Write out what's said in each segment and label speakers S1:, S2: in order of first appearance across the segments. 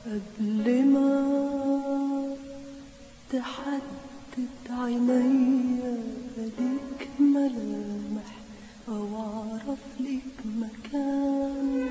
S1: قبل ما تحدد عينيا ليك ملامح أو أعرف ليك مكان.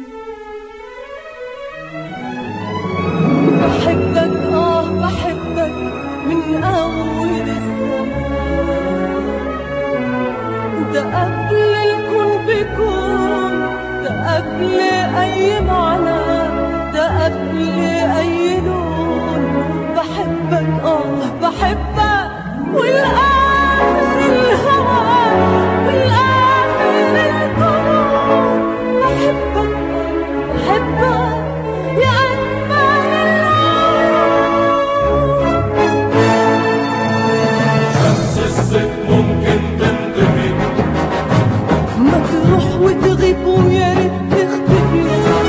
S1: بحبك بحبك من أول الزمان، ده قبل الكون بكون، ده قبل أي معنى، ده قبل أي لون. بحبك بحبك والآخر الهوى والآخر الجنون. بحبك بحبك يا أجمل العيون.
S2: شمس الصيف ممكن تنطفي،
S1: ما تروح وتغيب ويا ريت تختفي.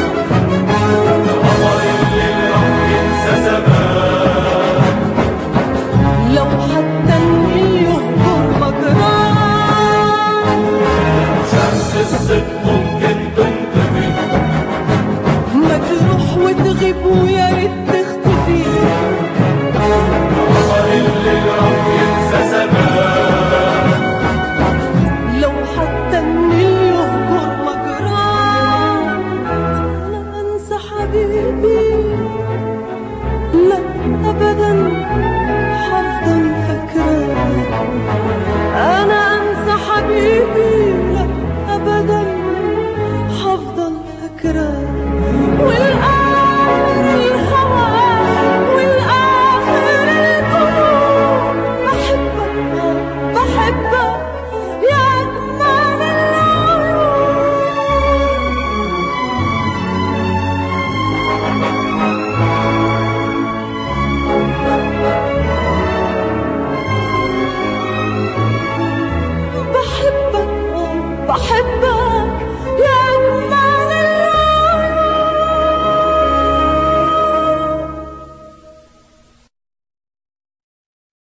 S2: القمر اللي راح ينسى زمان،
S1: لو حتى النيل يهجر مجراه.
S2: شمس الصيف ممكن تنطفي،
S1: ما تروح وتغيب ويا ريت تختفي.
S2: القمر اللي راح ينسى زمان،
S1: لو حتى النيل يهجر مجراه. لا انسى حبيبي، لا ابدا حفضل فاكراه. انا انسى حبيبي، لا ابدا حفضل فاكراه. والاخر الهوى والاخر الجنون. بحبك بحبك يا اجمل العيون. بحبك بحبك